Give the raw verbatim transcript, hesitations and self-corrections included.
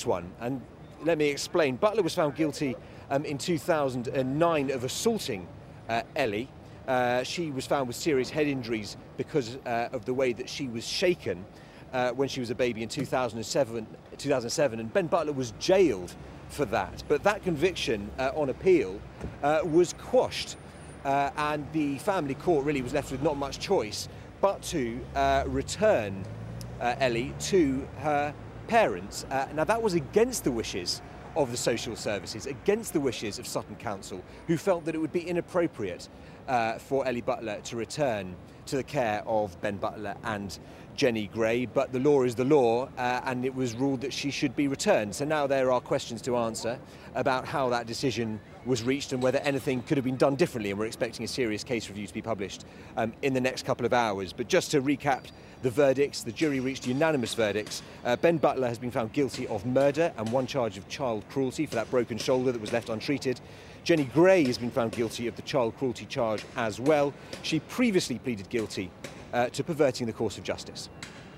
this one, and let me explain. Butler was found guilty um, in two thousand nine of assaulting uh, Ellie. Uh, she was found with serious head injuries because uh, of the way that she was shaken uh, when she was a baby in two thousand seven, two thousand seven, and Ben Butler was jailed for that. But that conviction uh, on appeal uh, was quashed, uh, and the family court really was left with not much choice but to uh, return uh, Ellie to her parents. Uh, now, that was against the wishes of the social services, against the wishes of Sutton Council, who felt that it would be inappropriate uh, for Ellie Butler to return to the care of Ben Butler and Jenny Gray. But the law is the law, uh, and it was ruled that she should be returned. So now there are questions to answer about how that decision was reached and whether anything could have been done differently, and we're expecting a serious case review to be published um, in the next couple of hours. But just to recap the verdicts, the jury reached unanimous verdicts. Uh, Ben Butler has been found guilty of murder and one charge of child cruelty for that broken shoulder that was left untreated. Jenny Gray has been found guilty of the child cruelty charge as well. She previously pleaded guilty uh, to perverting the course of justice.